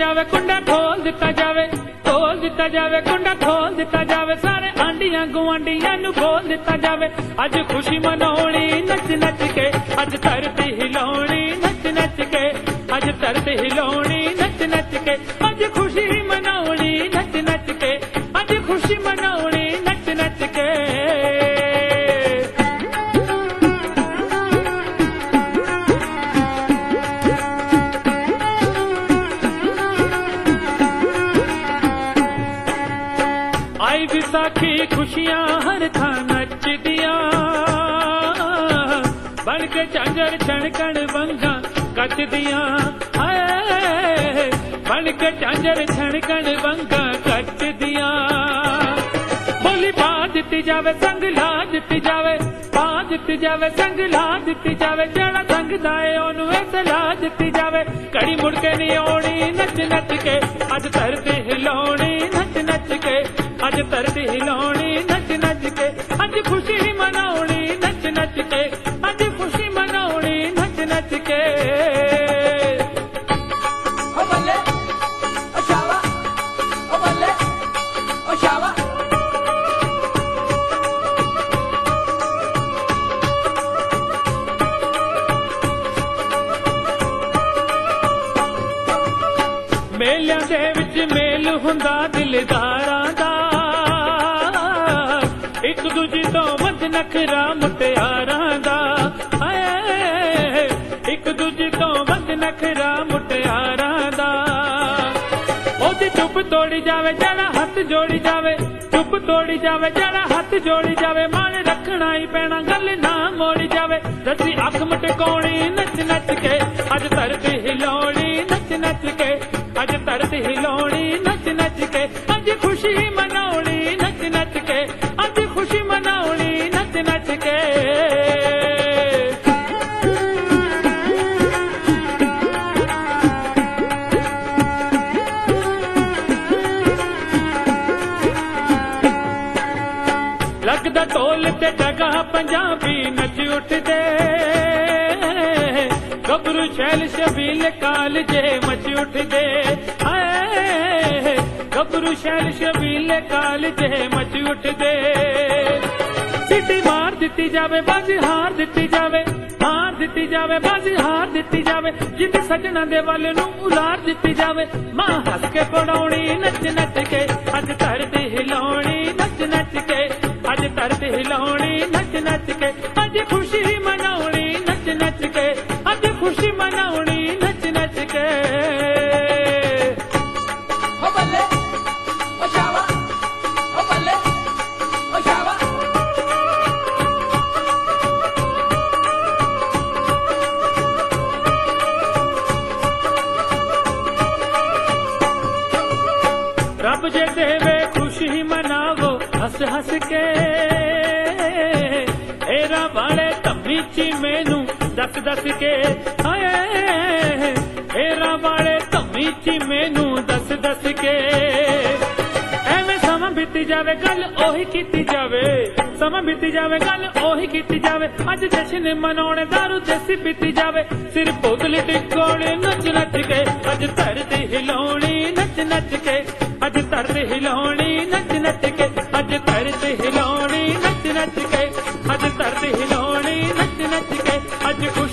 जावे कुंडा खोल दिता जावे, खोल दिता जावे कुंडा खोल दिता जावे, सारे आंडियां गुआंढियां नू बोल दिता जावे। अज खुशी मनाउणी नच नच के, अज धरती हिलाउणी नच नच के, अज धरती हिलाउणी नच नच के, अज खुशी मनाउणी नच नच के, अज खुशी मनाउणी नच नच के। आई विसाखी खुशियां हर थां नचदियां, बन के झांझर छणकण वंगा कचदियां, बन के झांझर छणकण वंगा कचदियां। बोली पा दिती जावे संग ला दिती जावे, पा दिती जावे संग ला दिती जावे, जड़ा संगदा है ओनू सलाह दिती जावे। घड़ी मुड़ के नहीं आउणी नच नच के, अज धरती हिलाउणी नच नच के, अज धरती हिलाउणी नच नच के, अज खुशी मनाउणी नच नच के, अज खुशी मनाउणी नच नच के। ओ बल्ले ओ शावा, ओ बल्ले ओ शावा। मेलियां दे विच मेल हुंदा दिलदारां दा, एक दूजी तो वध नखरा मुटियारां दा, एक दूजी तो वध नखरा मुटियारां दा। ओदी चुप तोड़ी जावे जड़ा हथ जोड़ी जावे, चुप तोड़ी जावे जड़ा हथ जोड़ी जावे, मान रखना ही पैना गल ना मोड़ी जावे। दसी अख मटकाउणी नच नच के, अज धरती हिलाउणी नच नच के, अज धरती हिलाउणी नच नच के, अज खुशी मनाउणी नच नच के, अज खुशी मनाउणी नच नच के। लगदा ढोल ते डगा पंजाबी नच उठदे, गबरू शैल शबील काल जे मच उठदे, गबरू शैल शबील काल जे मच उठदे। सीटी मार दिती जावे बाजी हार दिती जावे, हार दिती जावे बाजी हार दिती जावे, जिद सजना दे वल नू उलार दिती जावे। मां हस के पड़ाउणी नच नच के, अज धरती हिलाउणी नच नच के, अज धरती हिलाउणी नच नच के, अज खुशी मनाउणी नच नच के, अज खुशी मनाउणी नच नच के। ओ बल्ले ओ शावा, ओ बल्ले ओ शावा। रब जे देवे खुशी मनावो हस हस के, एरा वाले धम्मी ची मैनू दस दस के, एरा वाले धम्मी ची मैनू दस दस के। एवें समा बीती जावे गल ओही कीती जावे, समा बीती जावे गल ओही कीती जावे, अज जश्न मनाउणे दारू देसी पीती जावे। सिर पोतली टिकोणे नच नच के, अज धरती हिलाउणी नच नच के, अज धरती हिलाउणी नच नच के, अज धरती हिलाउणी नच नच के, अज धरती हिलाउणी नच नच के, अज खुशी